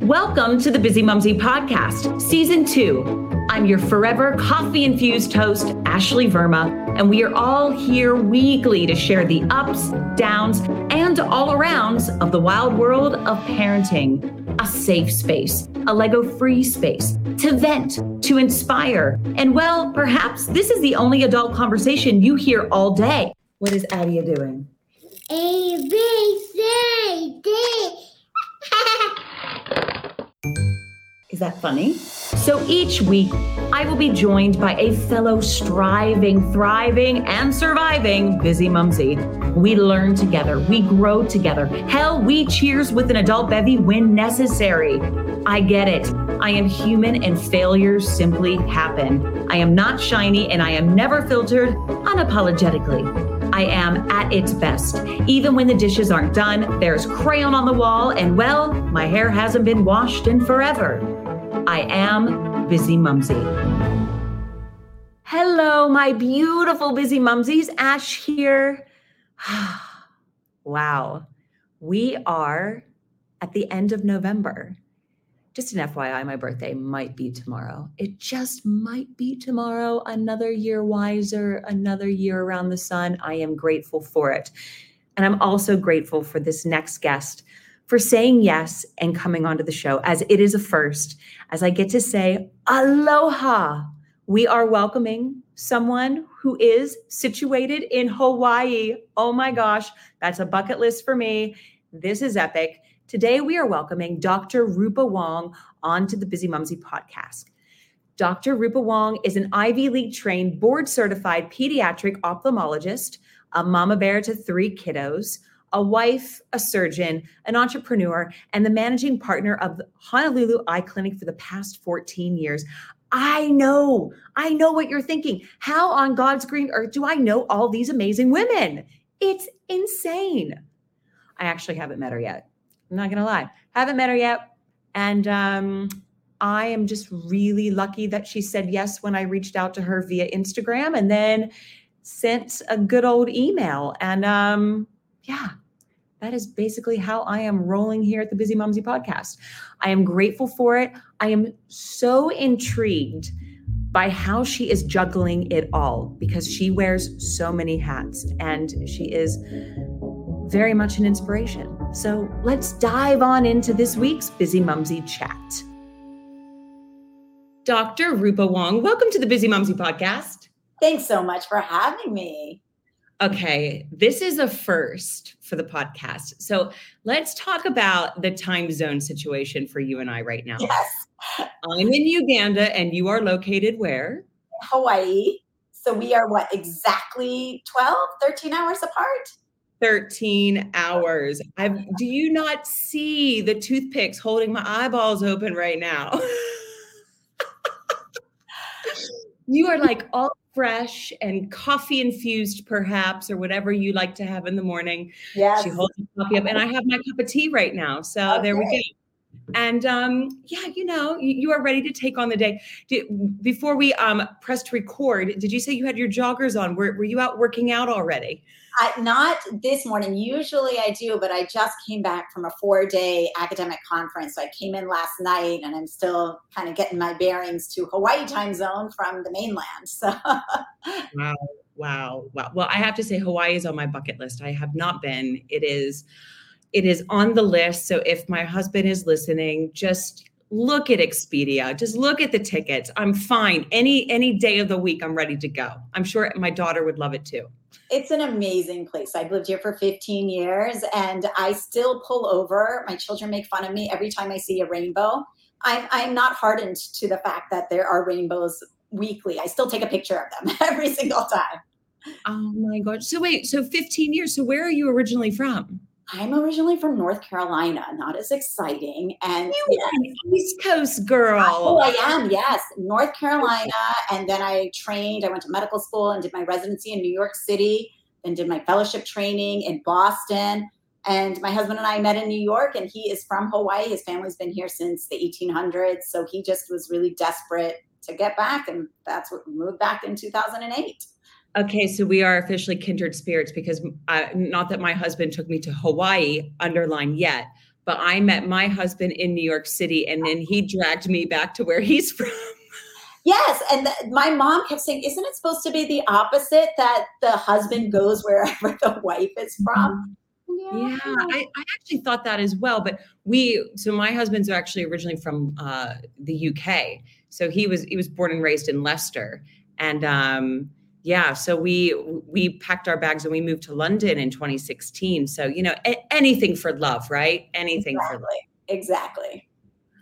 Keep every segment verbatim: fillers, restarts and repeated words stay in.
Welcome to the Busy Mumsy Podcast, Season two. I'm your forever coffee-infused host, Ashley Verma, and we are all here weekly to share the ups, downs, and all-arounds of the wild world of parenting. A safe space, a Lego-free space, to vent, to inspire, and well, perhaps this is the only adult conversation you hear all day. What is Adia doing? A, B, C, D. Is that funny? So each week, I will be joined by a fellow striving, thriving, and surviving busy mumsy. We learn together. We grow together. Hell, we cheers with an adult bevy when necessary. I get it. I am human and failures simply happen. I am not shiny and I am never filtered unapologetically. I am at its best. Even when the dishes aren't done, there's crayon on the wall, and well, my hair hasn't been washed in forever. I am Busy Mumsy. Hello, my beautiful Busy Mumsies. Ash here. Wow. We are at the end of November. Just an F Y I, my birthday might be tomorrow. It just might be tomorrow. Another year wiser, another year around the sun. I am grateful for it. And I'm also grateful for this next guest for saying yes and coming onto the show, as it is a first, as I get to say aloha. We are welcoming someone who is situated in Hawaii. Oh my gosh, that's a bucket list for me. This is epic. Today, we are welcoming Doctor Rupa Wong onto the Busy Mumsy podcast. Doctor Rupa Wong is an Ivy League trained, board certified pediatric ophthalmologist, a mama bear to three kiddos, a wife, a surgeon, an entrepreneur, and the managing partner of the Honolulu Eye Clinic for the past fourteen years. I know, I know what you're thinking. How on God's green earth do I know all these amazing women? It's insane. I actually haven't met her yet. I'm not going to lie. Haven't met her yet. And um, I am just really lucky that she said yes when I reached out to her via Instagram and then sent a good old email. And um, yeah, that is basically how I am rolling here at the Busy Mumsy podcast. I am grateful for it. I am so intrigued by how she is juggling it all because she wears so many hats and she is very much an inspiration. So let's dive on into this week's Busy Mumsy chat. Doctor Rupa Wong, welcome to the Busy Mumsy podcast. Thanks so much for having me. Okay, this is a first for the podcast. So let's talk about the time zone situation for you and I right now. Yes. I'm in Uganda and you are located where? Hawaii. So we are what, exactly twelve, thirteen hours apart? thirteen hours. I've, do you not see the toothpicks holding my eyeballs open right now? You are like all fresh and coffee infused, perhaps, or whatever you like to have in the morning. Yes. She holds the coffee up, and I have my cup of tea right now. So okay. There we go. And um, yeah, you know, you, you are ready to take on the day. Did, before we um, pressed record, did you say you had your joggers on? Were, were you out working out already? I, not this morning. Usually I do, but I just came back from a four-day academic conference. So I came in last night, and I'm still kind of getting my bearings to Hawaii time zone from the mainland. So, wow, wow, wow. Well, I have to say, Hawaii is on my bucket list. I have not been. It is, it is on the list. So if my husband is listening, just look at Expedia. Just look at the tickets. I'm fine. Any any day of the week, I'm ready to go. I'm sure my daughter would love it too. It's an amazing place. I've lived here for fifteen years and I still pull over. My children make fun of me every time I see a rainbow. I'm, I'm not hardened to the fact that there are rainbows weekly. I still take a picture of them every single time. Oh my God. So wait, so fifteen years. So where are you originally from? I'm originally from North Carolina, not as exciting. And you yeah. are an East Coast girl. Oh, I am, yes. North Carolina. And then I trained, I went to medical school and did my residency in New York City, then did my fellowship training in Boston. And my husband and I met in New York, and he is from Hawaii. His family's been here since the eighteen hundreds. So he just was really desperate to get back. And that's what we moved back in two thousand eight. Okay, so we are officially kindred spirits because uh, not that my husband took me to Hawaii, underline yet, but I met my husband in New York City, and then he dragged me back to where he's from. Yes. And the, my mom kept saying, isn't it supposed to be the opposite, that the husband goes wherever the wife is from? Yeah, I, I actually thought that as well. But we, so my husband's actually originally from uh, the U K. So he was he was born and raised in Leicester. And um, yeah, so we we packed our bags and we moved to London in twenty sixteen. So, you know, a- anything for love, right? Anything Exactly. for love. Exactly.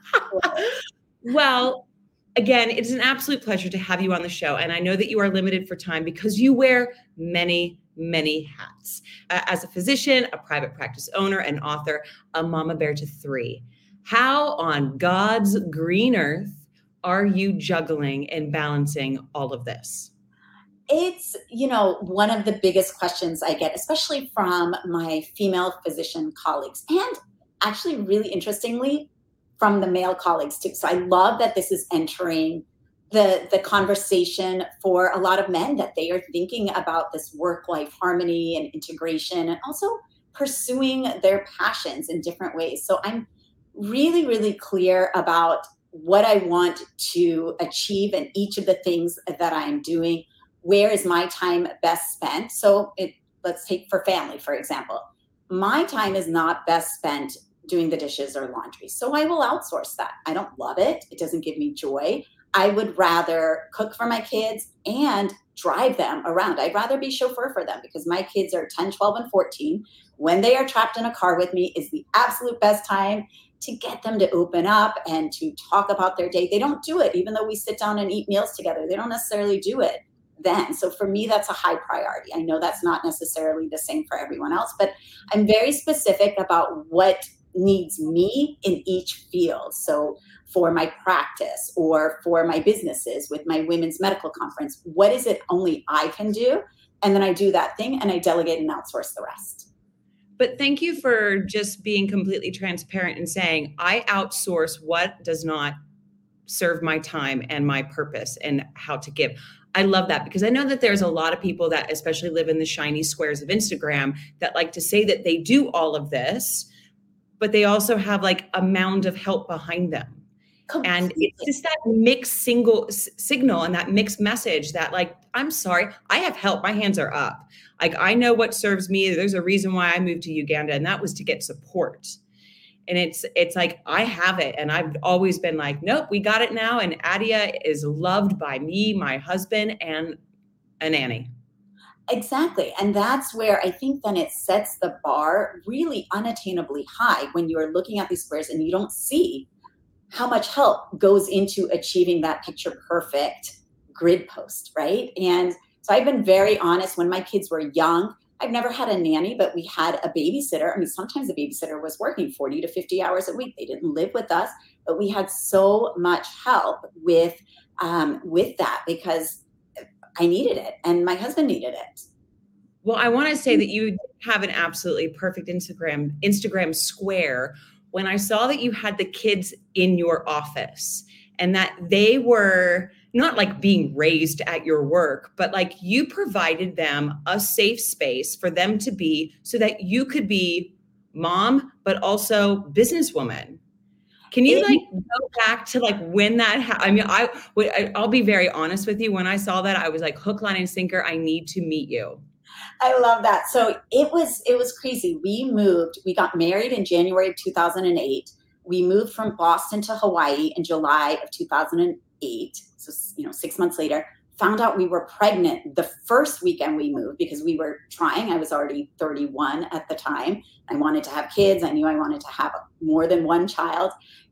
Well, again, it is an absolute pleasure to have you on the show. And I know that you are limited for time because you wear many, many hats. Uh, as a physician, a private practice owner, an author, a mama bear to three. How on God's green earth are you juggling and balancing all of this? It's, you know, one of the biggest questions I get, especially from my female physician colleagues, and actually really interestingly, from the male colleagues too. So I love that this is entering the, the conversation for a lot of men, that they are thinking about this work-life harmony and integration, and also pursuing their passions in different ways. So I'm really, really clear about what I want to achieve in each of the things that I'm doing. Where is my time best spent? So it, let's take for family, for example. My time is not best spent doing the dishes or laundry. So I will outsource that. I don't love it. It doesn't give me joy. I would rather cook for my kids and drive them around. I'd rather be chauffeur for them, because my kids are ten, twelve, and fourteen. When they are trapped in a car with me is the absolute best time to get them to open up and to talk about their day. They don't do it, even though we sit down and eat meals together. They don't necessarily do it then. So for me, that's a high priority. I know that's not necessarily the same for everyone else, but I'm very specific about what needs me in each field. So for my practice or for my businesses with my women's medical conference, what is it only I can do? And then I do that thing and I delegate and outsource the rest. But thank you for just being completely transparent and saying, I outsource what does not serve my time and my purpose and how to give. I love that, because I know that there's a lot of people that especially live in the shiny squares of Instagram that like to say that they do all of this, but they also have like a mound of help behind them. Completely. And it's just that mixed single s- signal and that mixed message that like, I'm sorry, I have help. My hands are up. Like, I know what serves me. There's a reason why I moved to Uganda, and that was to get support. And it's, it's like, I have it. And I've always been like, nope, we got it now. And Adia is loved by me, my husband, and a nanny. Exactly. And that's where I think then it sets the bar really unattainably high when you're looking at these squares and you don't see how much help goes into achieving that picture perfect grid post, right? And so I've been very honest. When my kids were young, I've never had a nanny, but we had a babysitter. I mean, sometimes the babysitter was working forty to fifty hours a week. They didn't live with us, but we had so much help with, um, with that, because I needed it and my husband needed it. Well, I want to say that you have an absolutely perfect Instagram, Instagram square. When I saw that you had the kids in your office and that they were not like being raised at your work, but like you provided them a safe space for them to be, so that you could be mom, but also businesswoman. Can you like go back to like when that, ha- I mean, I would, I'll be very honest with you. When I saw that, I was like, hook, line, and sinker, I need to meet you. I love that. So it was, it was crazy. We moved, we got married in January of two thousand eight. We moved from Boston to Hawaii in July of two thousand eight. So, you know, six months later, found out we were pregnant the first weekend we moved, because we were trying. I was already thirty-one at the time. I wanted to have kids. I knew I wanted to have more than one child.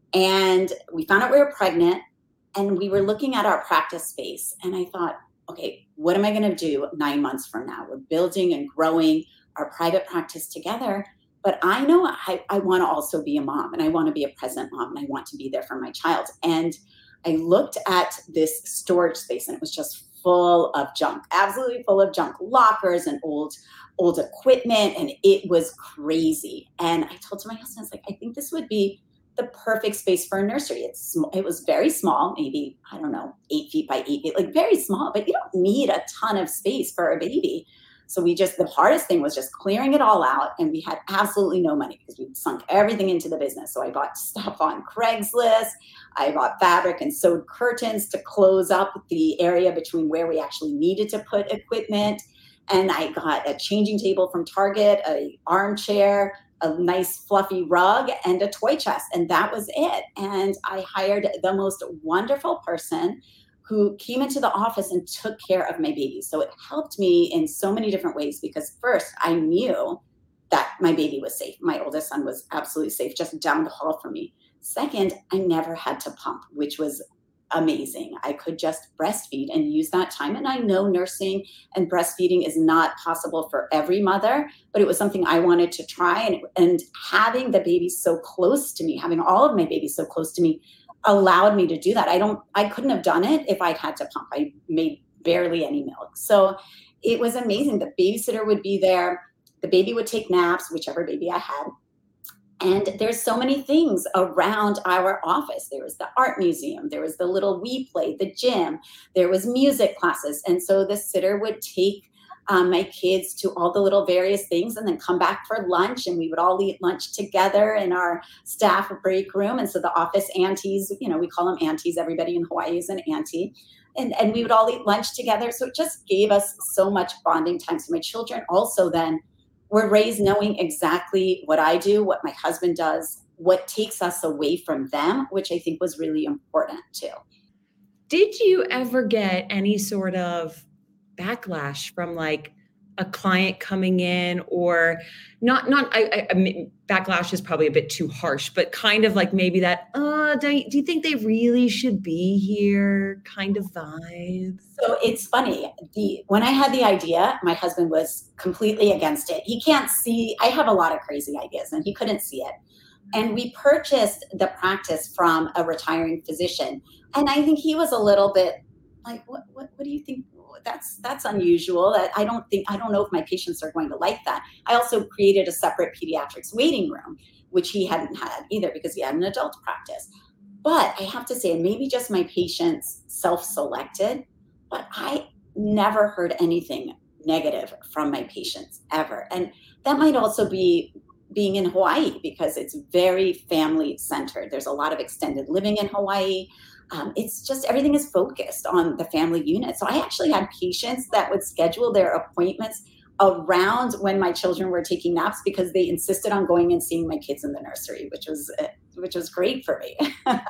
And we found out we were pregnant, and we were looking at our practice space. And I thought, okay, what am I going to do nine months from now? We're building and growing our private practice together. But I know I, I want to also be a mom, and I want to be a present mom, and I want to be there for my child. And I looked at this storage space, and it was just full of junk, absolutely full of junk, lockers and old, old equipment. And it was crazy. And I told to my husband, I was like, I think this would be the perfect space for a nursery. It's, it was very small, maybe, I don't know, eight feet by eight feet, like very small, but you don't need a ton of space for a baby. So we just, the hardest thing was just clearing it all out. And we had absolutely no money because we'd sunk everything into the business. So I bought stuff on Craigslist. I bought fabric and sewed curtains to close up the area between where we actually needed to put equipment. And I got a changing table from Target, a armchair, a nice fluffy rug, and a toy chest. And that was it. And I hired the most wonderful person who came into the office and took care of my baby. So it helped me in so many different ways because first, I knew that my baby was safe. My oldest son was absolutely safe, just down the hall from me. Second, I never had to pump, which was amazing. I could just breastfeed and use that time. And I know nursing and breastfeeding is not possible for every mother, but it was something I wanted to try. And, and having the baby so close to me, having all of my babies so close to me, allowed me to do that. I don't, I couldn't have done it if I'd had to pump. I made barely any milk. So it was amazing. The babysitter would be there. The baby would take naps, whichever baby I had. And there's so many things around our office. There was the art museum. There was the little We Play, the gym. There was music classes. And so the sitter would take um, my kids to all the little various things and then come back for lunch. And we would all eat lunch together in our staff break room. And so the office aunties, you know, we call them aunties. Everybody in Hawaii is an auntie. And, and we would all eat lunch together. So it just gave us so much bonding time. So my children also then were raised knowing exactly what I do, what my husband does, what takes us away from them, which I think was really important too. Did you ever get any sort of backlash from like a client coming in, or not, not, I, I, I mean, backlash is probably a bit too harsh, but kind of like maybe that, uh, do you, do you think they really should be here kind of vibe? So it's funny. The, when I had the idea, my husband was completely against it. He can't see, I have a lot of crazy ideas and he couldn't see it. And we purchased the practice from a retiring physician. And I think he was a little bit like, what, what, what do you think? That's that's unusual. That I don't think I don't know if my patients are going to like that. I also created a separate pediatrics waiting room, which he hadn't had either because he had an adult practice. But I have to say, maybe just my patients self-selected, but I never heard anything negative from my patients ever. And that might also be being in Hawaii because it's very family centered. There's a lot of extended living in Hawaii. Um, it's just everything is focused on the family unit. So I actually had patients that would schedule their appointments around when my children were taking naps because they insisted on going and seeing my kids in the nursery, which was which was great for me.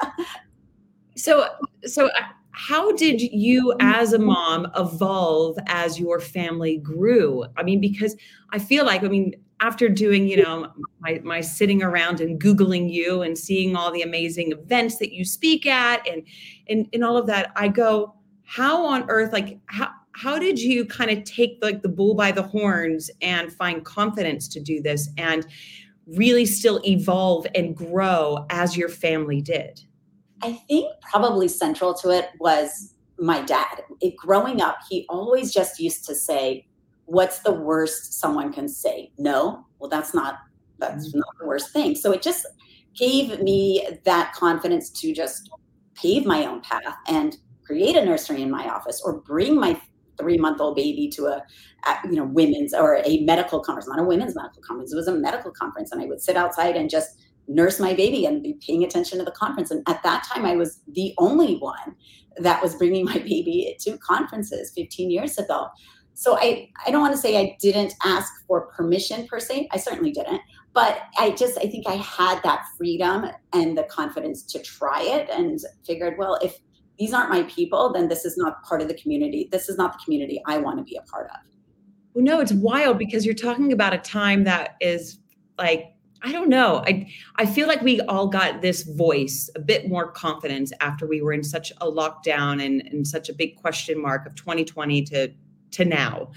so, so how did you as a mom evolve as your family grew? I mean, because I feel like, I mean, after doing, you know, my, my sitting around and Googling you and seeing all the amazing events that you speak at and, and, and all of that, I go, how on earth, like, how, how did you kind of take like the bull by the horns and find confidence to do this and really still evolve and grow as your family did? I think probably central to it was my dad. It, growing up, he always just used to say, what's the worst someone can say? No, well, that's not, that's not the worst thing. So it just gave me that confidence to just pave my own path and create a nursery in my office or bring my three-month-old baby to a, a, you know, women's or a medical conference, not a women's medical conference. It was a medical conference. And I would sit outside and just nurse my baby and be paying attention to the conference. And at that time, I was the only one that was bringing my baby to conferences fifteen years ago. So I, I don't want to say I didn't ask for permission per se. I certainly didn't. But I just, I think I had that freedom and the confidence to try it and figured, well, if these aren't my people, then this is not part of the community. This is not the community I want to be a part of. Well, no, it's wild because you're talking about a time that is like, I don't know. I I feel like we all got this voice, a bit more confidence after we were in such a lockdown and, and such a big question mark of twenty twenty to to now.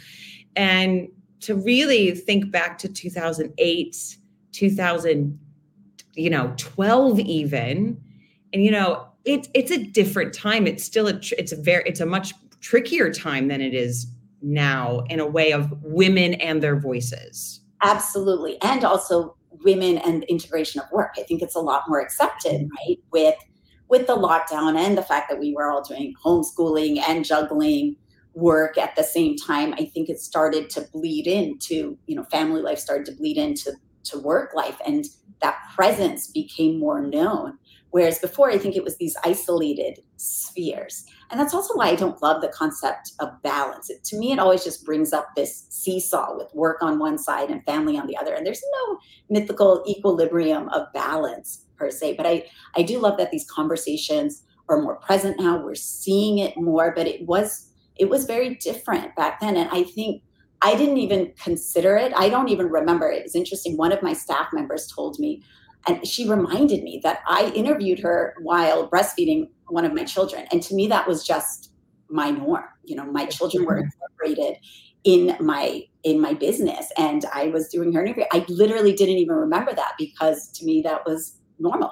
And to really think back to two thousand eight, two thousand, you know, twelve even, and, you know, it's, it's a different time. It's still, a, it's a very, it's a much trickier time than it is now in a way of women and their voices. Absolutely. And also women and integration of work. I think it's a lot more accepted, right? With, with the lockdown and the fact that we were all doing homeschooling and juggling work at the same time, I think it started to bleed into, you know, family life started to bleed into to work life, and that presence became more known. Whereas before, I think it was these isolated spheres. And that's also why I don't love the concept of balance. It, to me, it always just brings up this seesaw with work on one side and family on the other. And there's no mythical equilibrium of balance per se. But I, I do love that these conversations are more present now. We're seeing it more, but it was it was very different back then. And I think I didn't even consider it. I don't even remember. It was interesting. One of my staff members told me, and she reminded me that I interviewed her while breastfeeding one of my children. And to me, that was just my norm. You know, my children were incorporated in my in my business, and I was doing her interview. I literally didn't even remember that, because to me, that was normal.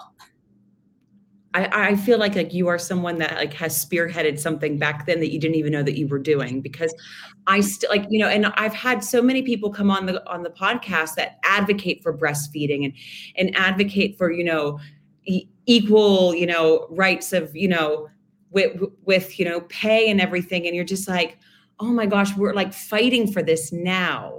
I, I feel like like you are someone that like has spearheaded something back then that you didn't even know that you were doing, because I still like, you know, and I've had so many people come on the on the podcast that advocate for breastfeeding and and advocate for, you know, e- equal, you know, rights of, you know, with with, you know, pay and everything. And you're just like, oh my gosh, we're like fighting for this now.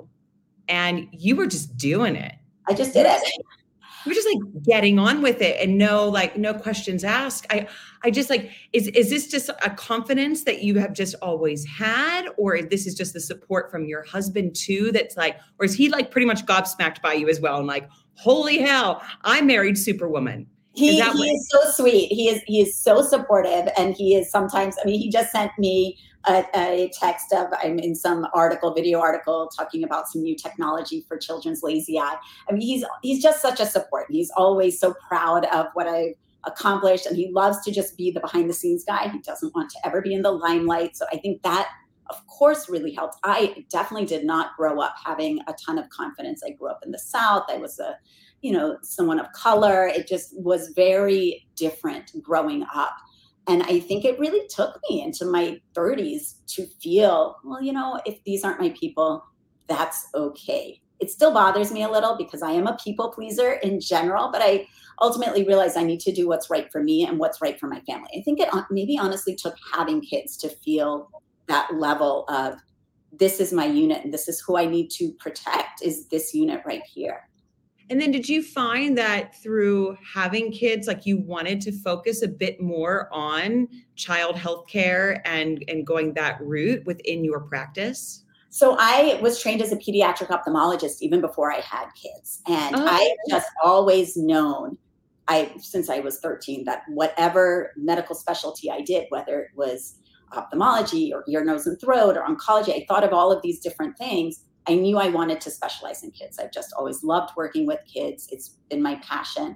And you were just doing it. I just did it. We're just like getting on with it and no, like no questions asked. I, I just like, is, is this just a confidence that you have just always had? Or this is just the support from your husband too? That's like, or is he like pretty much gobsmacked by you as well? And like, holy hell, I married Superwoman. He, is he is so sweet. He is, he is so supportive. And he is sometimes, I mean, he just sent me a, a text of, I'm in some article, video article talking about some new technology for children's lazy eye. I mean, he's, he's just such a support. He's always so proud of what I've accomplished, and he loves to just be the behind the scenes guy. He doesn't want to ever be in the limelight. So I think that, of course, really helped. I definitely did not grow up having a ton of confidence. I grew up in the South. I was a, you know, someone of color. It just was very different growing up. And I think it really took me into my thirties to feel, well, you know, if these aren't my people, that's okay. It still bothers me a little because I am a people pleaser in general, but I ultimately realized I need to do what's right for me and what's right for my family. I think it maybe honestly took having kids to feel that level of, this is my unit and this is who I need to protect, is this unit right here. And then did you find that through having kids, like you wanted to focus a bit more on child health care and, and going that route within your practice? So I was trained as a pediatric ophthalmologist even before I had kids. And oh. I just always known, I since I was thirteen, that whatever medical specialty I did, whether it was ophthalmology or ear, nose, and throat or oncology, I thought of all of these different things. I knew I wanted to specialize in kids. I've just always loved working with kids. It's been my passion.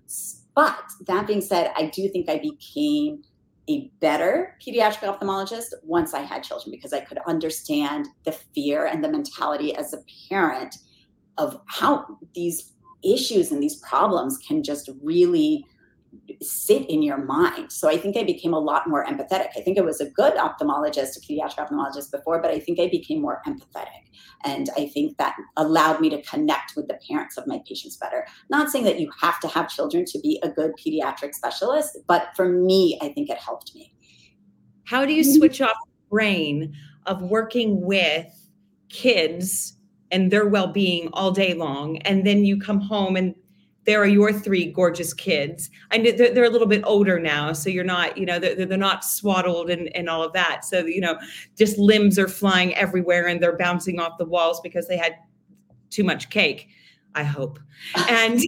But that being said, I do think I became a better pediatric ophthalmologist once I had children, because I could understand the fear and the mentality as a parent of how these issues and these problems can just really sit in your mind. So I think I became a lot more empathetic. I think I was a good ophthalmologist, a pediatric ophthalmologist before, but I think I became more empathetic. And I think that allowed me to connect with the parents of my patients better. Not saying that you have to have children to be a good pediatric specialist, but for me, I think it helped me. How do you switch off the brain of working with kids and their well-being all day long, and then you come home and there are your three gorgeous kids? I know they're, they're a little bit older now, so you're not, you know, they're, they're not swaddled and, and all of that. So, you know, just limbs are flying everywhere and they're bouncing off the walls because they had too much cake, I hope. And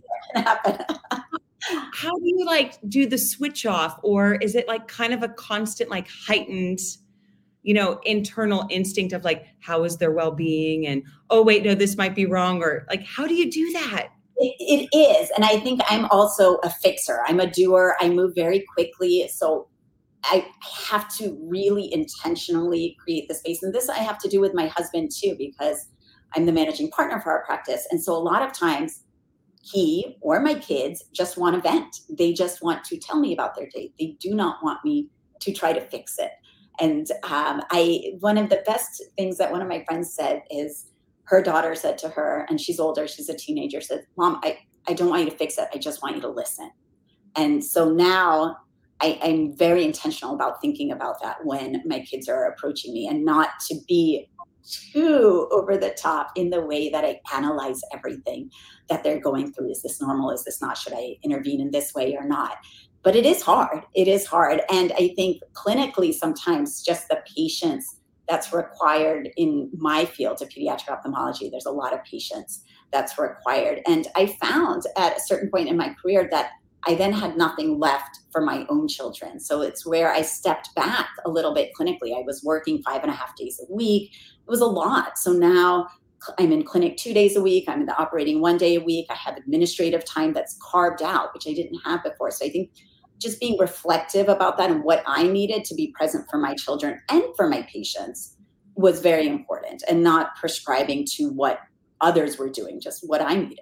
how do you like do the switch off? Or is it like kind of a constant, like heightened, you know, internal instinct of like, how is their well-being? And, oh, wait, no, this might be wrong. Or like, how do you do that? It, it is. And I think I'm also a fixer. I'm a doer. I move very quickly. So I have to really intentionally create the space. And this I have to do with my husband too, because I'm the managing partner for our practice. And so a lot of times he or my kids just want to vent. They just want to tell me about their day. They do not want me to try to fix it. And um, I, one of the best things that one of my friends said is, her daughter said to her, and she's older, she's a teenager, said, Mom, I, I don't want you to fix it. I just want you to listen. And so now I, I'm very intentional about thinking about that when my kids are approaching me, and not to be too over the top in the way that I analyze everything that they're going through. Is this normal? Is this not? Should I intervene in this way or not? But it is hard. It is hard. And I think clinically, sometimes just the patience that's required in my field of pediatric ophthalmology, there's a lot of patience that's required. And I found at a certain point in my career that I then had nothing left for my own children. So it's where I stepped back a little bit clinically. I was working five and a half days a week. It was a lot. So now I'm in clinic two days a week. I'm in the operating one day a week. I have administrative time that's carved out, which I didn't have before. So I think just being reflective about that and what I needed to be present for my children and for my patients was very important, and not prescribing to what others were doing, just what I needed.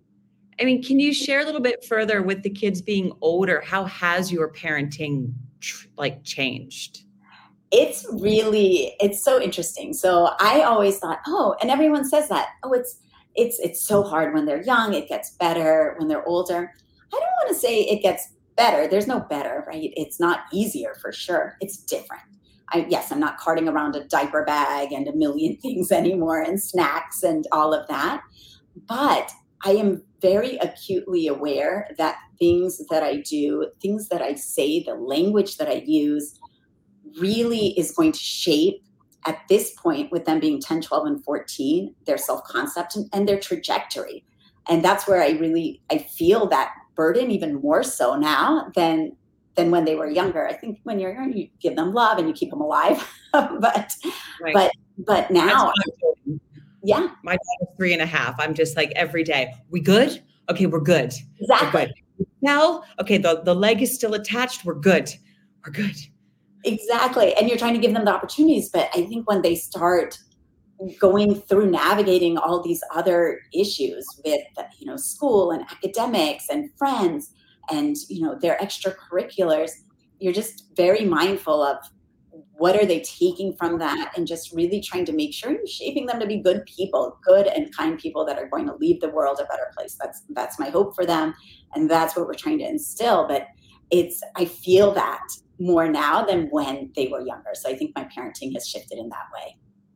I mean, can you share a little bit further with the kids being older? How has your parenting like changed? It's really, it's so interesting. So I always thought, oh, and everyone says that, oh, it's, it's, it's so hard when they're young. It gets better when they're older. I don't want to say it gets better. There's no better, right? It's not easier for sure. It's different. I, yes, I'm not carting around a diaper bag and a million things anymore, and snacks and all of that. But I am very acutely aware that things that I do, things that I say, the language that I use really is going to shape, at this point, with them being ten, twelve, and fourteen, their self-concept and, and their trajectory. And that's where I really, I feel that burden even more so now than than when they were younger. I think when you're young, you give them love and you keep them alive. but, right. but, but now, yeah. My daughter's three and a half. I'm just like every day, we good? Okay, we're good. Exactly. We're good. Now, okay, the, the leg is still attached. We're good. We're good. Exactly. And you're trying to give them the opportunities. But I think when they start going through navigating all these other issues with, you know, school and academics and friends and, you know, their extracurriculars, you're just very mindful of what are they taking from that, and just really trying to make sure you're shaping them to be good people, good and kind people that are going to leave the world a better place. That's, that's my hope for them. And that's what we're trying to instill. But it's, I feel that more now than when they were younger. So I think my parenting has shifted in that way.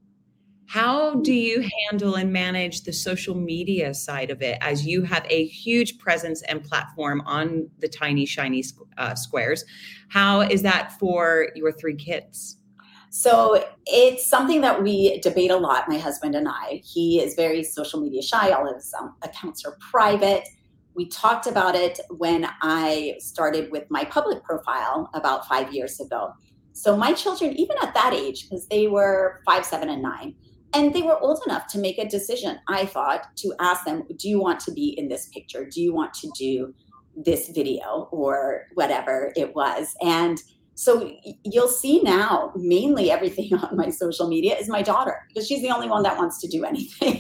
How do you handle and manage the social media side of it, as you have a huge presence and platform on the Tiny Shiny uh, Squares? How is that for your three kids? So it's something that we debate a lot, my husband and I. He is very social media shy. All of his um, accounts are private. We talked about it when I started with my public profile about five years ago. So my children, even at that age, because they were five, seven, and nine, and they were old enough to make a decision, I thought, to ask them, do you want to be in this picture? Do you want to do this video or whatever it was? And so you'll see now, mainly everything on my social media is my daughter, because she's the only one that wants to do anything.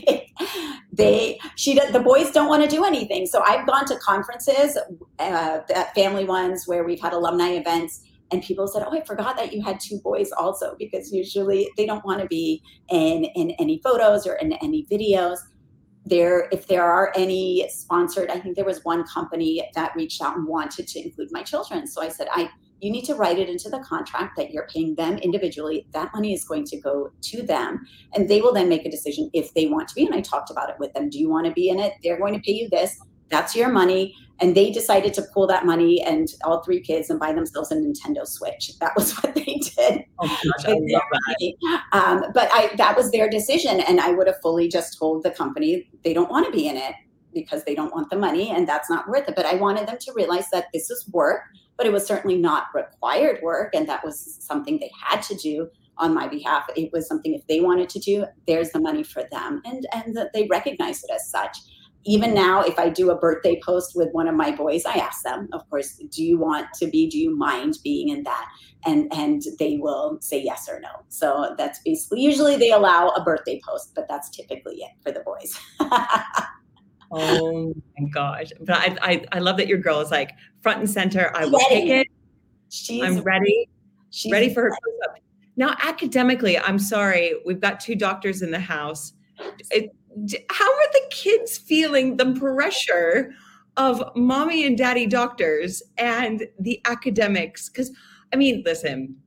they, she, the boys don't want to do anything. So I've gone to conferences, uh, family ones where we've had alumni events, and people said, oh, I forgot that you had two boys also, because usually they don't want to be in, in any photos or in any videos. There, if there are any sponsored, I think there was one company that reached out and wanted to include my children. So I said, I, you need to write it into the contract that you're paying them individually. That money is going to go to them, and they will then make a decision if they want to be. And I talked about it with them. Do you want to be in it? They're going to pay you this. That's your money. And they decided to pull that money and all three kids and buy themselves a Nintendo Switch. That was what they did. Oh gosh, I love that. Um, but I, that was their decision. And I would have fully just told the company they don't want to be in it because they don't want the money, and that's not worth it. But I wanted them to realize that this is work, but it was certainly not required work. And that was something they had to do on my behalf. It was something, if they wanted to do, there's the money for them. And, and that they recognize it as such. Even now, if I do a birthday post with one of my boys, I ask them, of course, do you want to be, do you mind being in that? And and they will say yes or no. So that's basically, usually they allow a birthday post, but that's typically it for the boys. Oh my gosh. But I, I I love that your girl is like front and center. I will take it. She's, I'm ready. She's ready for her close-up. Now, academically, I'm sorry, we've got two doctors in the house. It, how are the kids feeling the pressure of mommy and daddy doctors and the academics. Because, I mean, listen,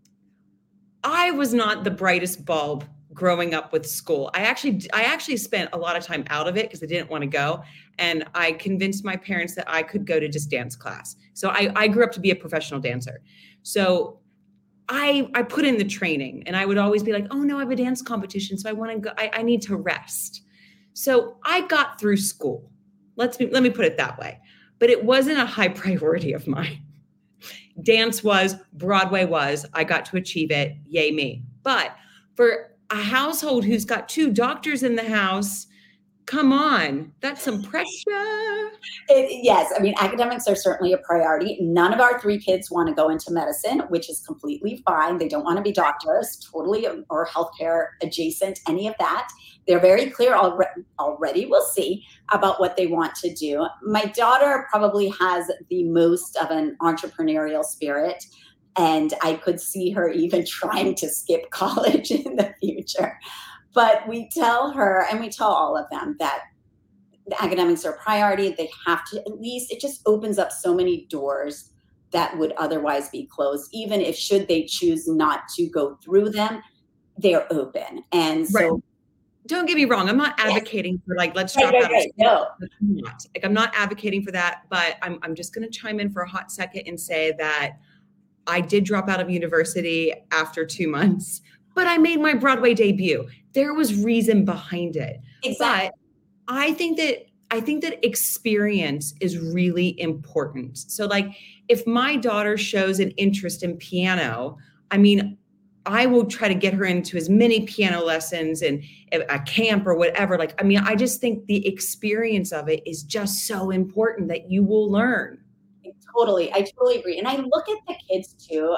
I was not the brightest bulb growing up with school. I actually, I actually spent a lot of time out of it because I didn't want to go. And I convinced my parents that I could go to just dance class. So I, I grew up to be a professional dancer. So I, I put in the training, and I would always be like, oh no, I have a dance competition. So I want to go, I, I need to rest. So I got through school. Let's be, let me put it that way. But it wasn't a high priority of mine. Dance was, Broadway was, I got to achieve it. Yay me. But for a household who's got two doctors in the house, come on, that's some pressure. It, yes, I mean, academics are certainly a priority. None of our three kids want to go into medicine, which is completely fine. They don't want to be doctors, totally, or healthcare adjacent, any of that. They're very clear already, already, we'll see, about what they want to do. My daughter probably has the most of an entrepreneurial spirit, and I could see her even trying to skip college in the future. But we tell her, and we tell all of them, that the academics are a priority. They have to, at least, it just opens up so many doors that would otherwise be closed. Even if, should they choose not to go through them, they're open. And so, right. Don't get me wrong. I'm not advocating yes. for like, let's right, drop right, out right. of school. No. I'm not. Like, I'm not advocating for that, but I'm, I'm just going to chime in for a hot second and say that I did drop out of university after two months, but I made my Broadway debut. There was reason behind it. Exactly. But I think that I think that experience is really important. So like if my daughter shows an interest in piano, I mean, I will try to get her into as many piano lessons and a camp or whatever. Like, I mean, I just think the experience of it is just so important that you will learn. Totally. I totally agree. And I look at the kids too,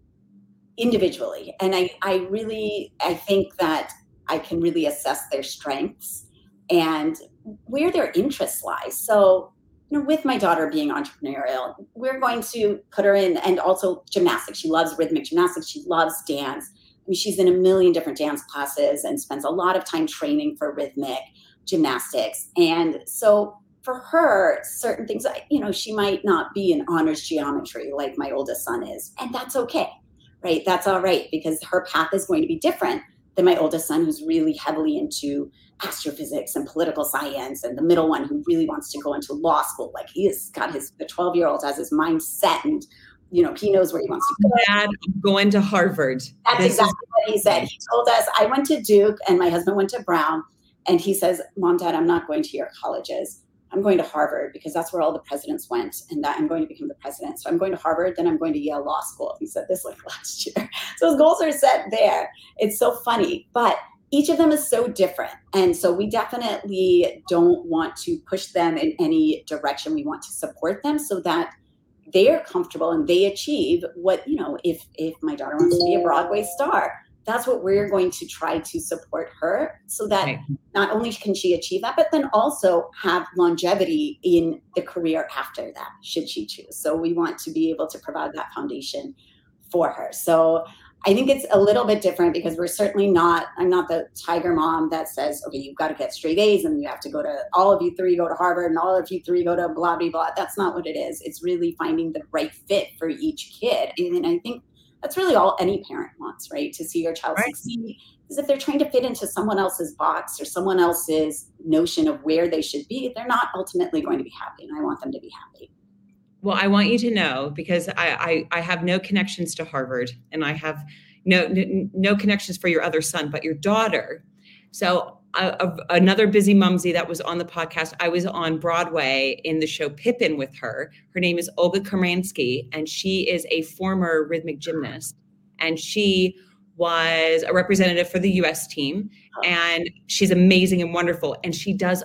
individually. And I, I really, I think that I can really assess their strengths and where their interests lie. So, you know, with my daughter being entrepreneurial, we're going to put her in, and also gymnastics. She loves rhythmic gymnastics. She loves dance. I mean, she's in a million different dance classes and spends a lot of time training for rhythmic gymnastics. And so for her, certain things, you know, she might not be in honors geometry like my oldest son is. And that's okay, right? That's all right, because her path is going to be different than my oldest son, who's really heavily into astrophysics and political science, and the middle one who really wants to go into law school. Like he has got his, the twelve year old has his mind set, and, you know, he knows where he wants to go. Dad, I'm going to Harvard. That's this exactly is- what he said. He told us, I went to Duke and my husband went to Brown, and he says, Mom, Dad, I'm not going to your colleges. I'm going to Harvard because that's where all the presidents went, and that I'm going to become the president. So I'm going to Harvard, then I'm going to Yale Law School. He said this like last year. So his goals are set there. It's so funny, but each of them is so different. And so we definitely don't want to push them in any direction. We want to support them so that they're comfortable and they achieve what, you know, if, if my daughter wants to be a Broadway star, that's what we're going to try to support her so that right. not only can she achieve that, but then also have longevity in the career after that, should she choose. So we want to be able to provide that foundation for her. So I think it's a little bit different because we're certainly not, I'm not the tiger mom that says, okay, you've got to get straight A's and you have to go to, all of you three go to Harvard and all of you three go to blah, blah, blah. That's not what it is. It's really finding the right fit for each kid. And I think that's really all any parent wants, right? To see your child right. succeed. Because if they're trying to fit into someone else's box or someone else's notion of where they should be, they're not ultimately going to be happy. And I want them to be happy. Well, I want you to know, because I, I, I have no connections to Harvard, and I have no, no, no connections for your other son, but your daughter. So uh, another busy mumsy that was on the podcast, I was on Broadway in the show Pippin with her. Her name is Olga Karansky, and she is a former rhythmic gymnast. And she was a representative for the U S team, and she's amazing and wonderful. And she does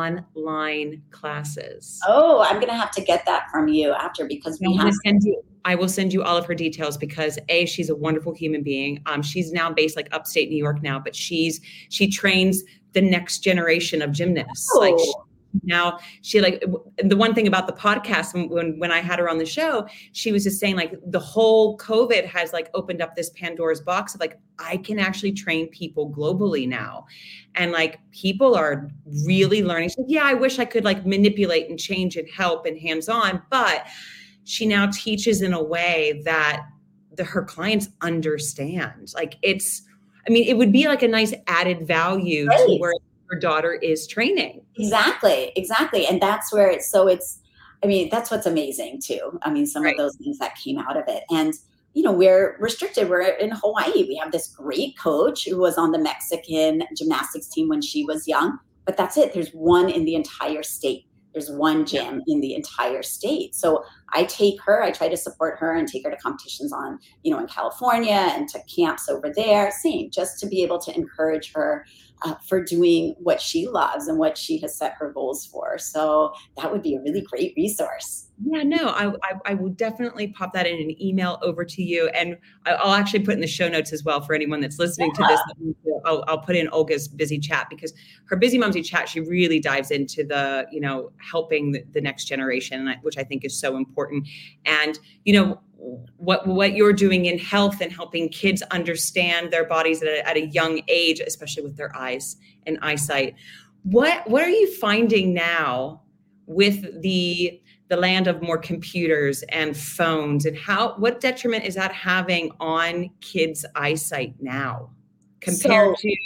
online classes. Oh, I'm going to have to get that from you after, because we have. Send you, I will send you all of her details because A, she's a wonderful human being. Um, she's now based like upstate New York now, but she's, she trains the next generation of gymnasts. Oh. Like she now she like the one thing about the podcast when, when I had her on the show, she was just saying like the whole COVID has like opened up this Pandora's box of like, I can actually train people globally now. And like people are really learning. She's like, yeah, I wish I could like manipulate and change and help and hands-on, but she now teaches in a way that the, her clients understand. Like it's, I mean, it would be like a nice added value right. to where her daughter is training. Exactly, exactly. And that's where it's, so it's, I mean, that's what's amazing too. I mean, some right. of those things that came out of it. And, you know, we're restricted. We're in Hawaii. We have this great coach who was on the Mexican gymnastics team when she was young, but that's it. There's one in the entire state. There's one gym in the entire state. So I take her, I try to support her and take her to competitions on, you know, in California and to camps over there. Same, just to be able to encourage her uh, for doing what she loves and what she has set her goals for. So that would be a really great resource. Yeah, no, I, I I will definitely pop that in an email over to you. And I'll actually put in the show notes as well for anyone that's listening yeah. to this. I'll, I'll put in Olga's busy chat because her busy Mumsy chat, she really dives into the, you know, helping the, the next generation, which I think is so important. And, you know, what what you're doing in health and helping kids understand their bodies at a, at a young age, especially with their eyes and eyesight. What what are you finding now with the the land of more computers and phones, and how, what detriment is that having on kids' eyesight now compared so, to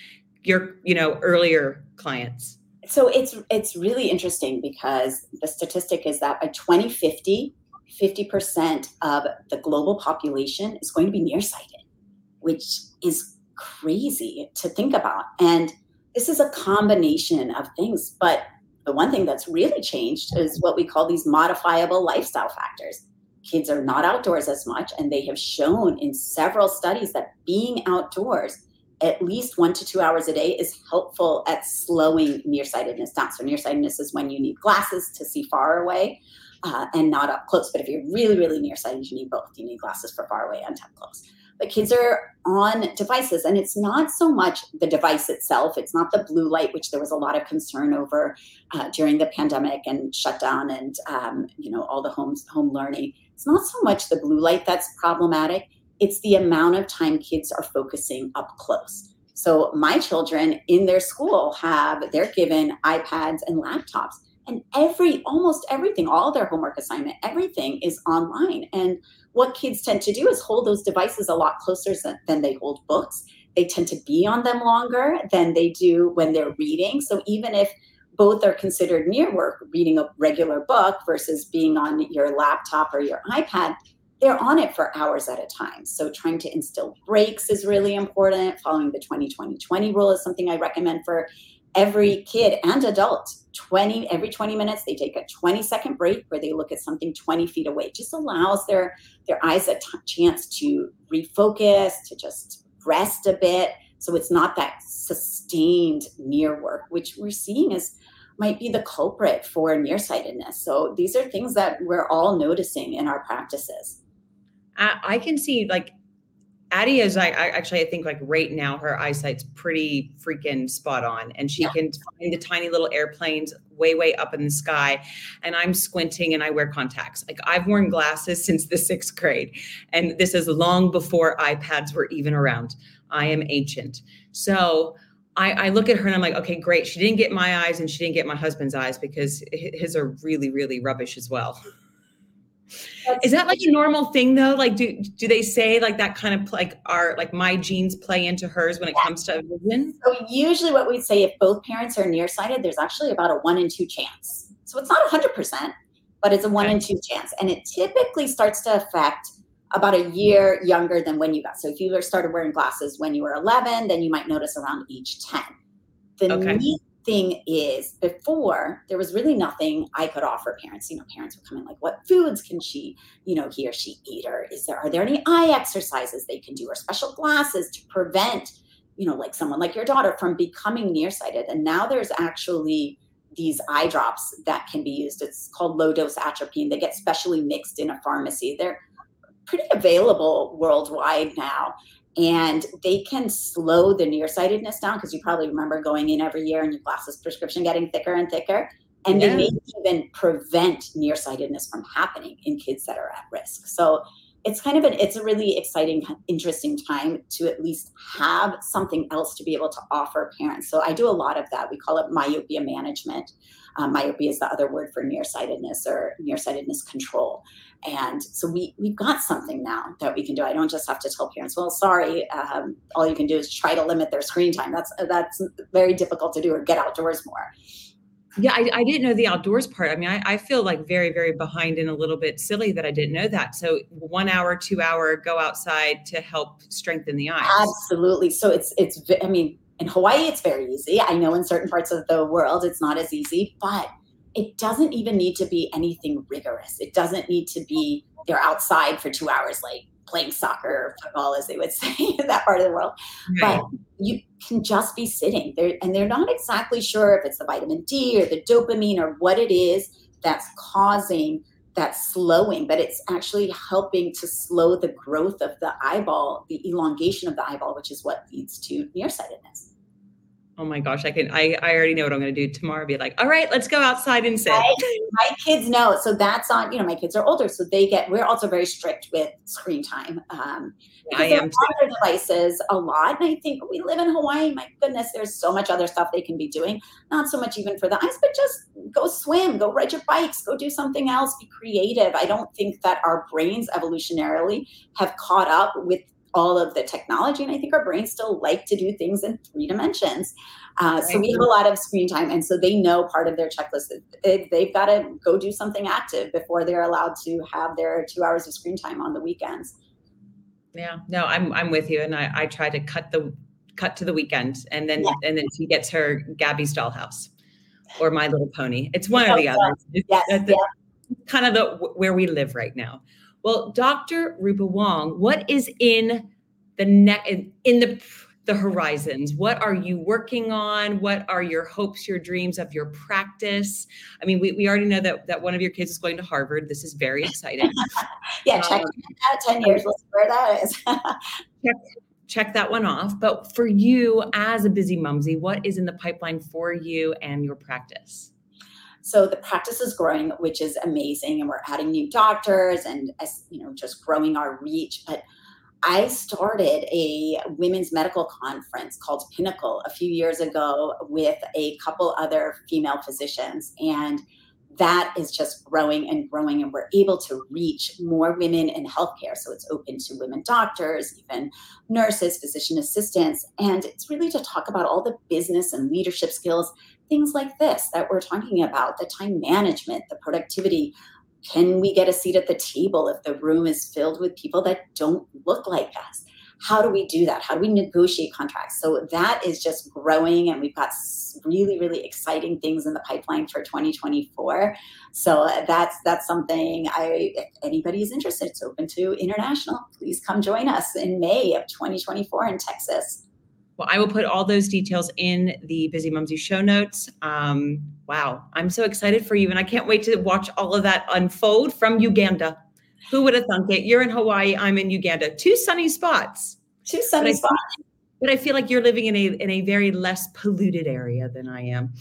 your, you know, earlier clients? So it's, it's really interesting because the statistic is that by twenty fifty, fifty percent of the global population is going to be nearsighted, which is crazy to think about. And this is a combination of things, but the one thing that's really changed is what we call these modifiable lifestyle factors. Kids are not outdoors as much, and they have shown in several studies that being outdoors at least one to two hours a day is helpful at slowing nearsightedness down. So nearsightedness is when you need glasses to see far away uh, and not up close. But if you're really, really nearsighted, you need both. You need glasses for far away and up close. But kids are on devices, and it's not so much the device itself. It's not the blue light, which there was a lot of concern over uh, during the pandemic and shutdown and, um, you know, all the home, home learning. It's not so much the blue light that's problematic. It's the amount of time kids are focusing up close. So my children in their school have, they're given iPads and laptops, and every, almost everything, all their homework assignment, everything is online. And what kids tend to do is hold those devices a lot closer than they hold books. They tend to be on them longer than they do when they're reading. So even if both are considered near work, reading a regular book versus being on your laptop or your iPad, they're on it for hours at a time. So trying to instill breaks is really important. Following the twenty twenty twenty rule is something I recommend for every kid and adult. twenty every twenty minutes, they take a twenty second break where they look at something twenty feet away. It just allows their, their eyes a t- chance to refocus, to just rest a bit. So it's not that sustained near work, which we're seeing is might be the culprit for nearsightedness. So these are things that we're all noticing in our practices. I, I can see like Addie is, I, I actually, I think like right now her eyesight's pretty freaking spot on, and she yeah. can find the tiny little airplanes way, way up in the sky. And I'm squinting and I wear contacts. Like I've worn glasses since the sixth grade, and this is long before iPads were even around. I am ancient. So I, I look at her and I'm like, okay, great. She didn't get my eyes and she didn't get my husband's eyes because his are really, really rubbish as well. That's Is that like a normal thing though? Like, do do they say like that kind of like our like my genes play into hers when it yeah. comes to vision? So usually what we say, if both parents are nearsighted, there's actually about a one in two chance. So it's not a hundred percent, but it's a one okay. in two chance. And it typically starts to affect about a year younger than when you got. So if you started wearing glasses when you were eleven, then you might notice around age ten. The okay. neat thing is, before there was really nothing I could offer parents. You know, parents would come in like, what foods can she, you know, he or she eat? Or is there, are there any eye exercises they can do, or special glasses to prevent, you know, like someone like your daughter from becoming nearsighted? And now there's actually these eye drops that can be used. It's called low dose atropine. They get specially mixed in a pharmacy. They're pretty available worldwide now. And they can slow the nearsightedness down, because you probably remember going in every year and your glasses prescription getting thicker and thicker. And Yeah. they may even prevent nearsightedness from happening in kids that are at risk. So it's kind of an, it's a really exciting, interesting time to at least have something else to be able to offer parents. So I do a lot of that. We call it myopia management. Um, myopia is the other word for nearsightedness or nearsightedness control. And so we, we've got something now that we can do. I don't just have to tell parents, well, sorry, um, all you can do is try to limit their screen time. That's, that's very difficult to do, or get outdoors more. Yeah, I, I didn't know the outdoors part. I mean, I, I feel like very, very behind and a little bit silly that I didn't know that. So one hour, two hour, go outside to help strengthen the eyes. Absolutely. So it's, it's, I mean, in Hawaii, it's very easy. I know in certain parts of the world, it's not as easy, but it doesn't even need to be anything rigorous. It doesn't need to be they're outside for two hours, like playing soccer or football, as they would say in that part of the world. Right. But you can just be sitting there, and they're not exactly sure if it's the vitamin D or the dopamine or what it is that's causing that slowing, but it's actually helping to slow the growth of the eyeball, the elongation of the eyeball, which is what leads to nearsightedness. Oh my gosh, I can, I, I already know what I'm going to do tomorrow. Be like, all right, let's go outside and sit. Right? My kids know. So that's on, you know, my kids are older. So they get, we're also very strict with screen time. Um, I they're am on their devices a lot. And I think we live in Hawaii. My goodness, there's so much other stuff they can be doing. Not so much even for the eyes, but just go swim, go ride your bikes, go do something else, be creative. I don't think that our brains evolutionarily have caught up with all of the technology. And I think our brains still like to do things in three dimensions. Uh, so we have a lot of screen time. And so they know part of their checklist is they've got to go do something active before they're allowed to have their two hours of screen time on the weekends. Yeah, no, I'm, I'm with you. And I, I try to cut the, cut to the weekend, and then, yeah. and then she gets her Gabby's Dollhouse or My Little Pony. It's one or the other. It's yes, the, yeah. kind of the, where we live right now. Well, Doctor Rupa Wong, what is in the next, in, in the, the horizons? What are you working on? What are your hopes, your dreams of your practice? I mean, we, we already know that, that one of your kids is going to Harvard. This is very exciting. yeah, check um, out ten years. We'll see where that is. check, check that one off. But for you as a busy mumsy, what is in the pipeline for you and your practice? So the practice is growing, which is amazing. And we're adding new doctors and, you know, just growing our reach. But I started a women's medical conference called Pinnacle a few years ago with a couple other female physicians. And that is just growing and growing. And we're able to reach more women in healthcare. So it's open to women doctors, even nurses, physician assistants. And it's really to talk about all the business and leadership skills, things like this that we're talking about, the time management, the productivity. Can we get a seat at the table if the room is filled with people that don't look like us? How do we do that? How do we negotiate contracts? So that is just growing, and we've got really, really exciting things in the pipeline for twenty twenty-four. So that's that's something I, if anybody is interested, it's open to international. Please come join us in May of twenty twenty-four in Texas. Well, I will put all those details in the Busy Mumsy show notes. Um, wow, I'm so excited for you. And I can't wait to watch all of that unfold from Uganda. Who would have thunk it? You're in Hawaii, I'm in Uganda. Two sunny spots. Two sunny but spots. I, but I feel like you're living in a in a very less polluted area than I am.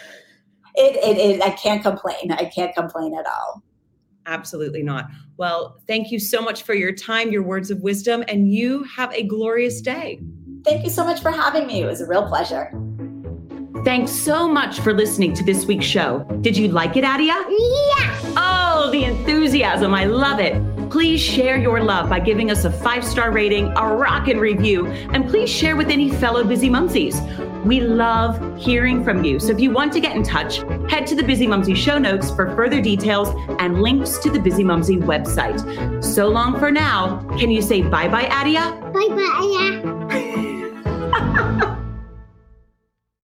It, it, it I can't complain. I can't complain at all. Absolutely not. Well, thank you so much for your time, your words of wisdom, and you have a glorious day. Thank you so much for having me. It was a real pleasure. Thanks so much for listening to this week's show. Did you like it, Adia? Yeah. Oh, the enthusiasm. I love it. Please share your love by giving us a five-star rating, a rockin' review, and please share with any fellow busy mumsies. We love hearing from you. So if you want to get in touch, head to the Busy Mumsy show notes for further details and links to the Busy Mumsy website. So long for now. Can you say bye-bye, Adia? Bye-bye, Adia.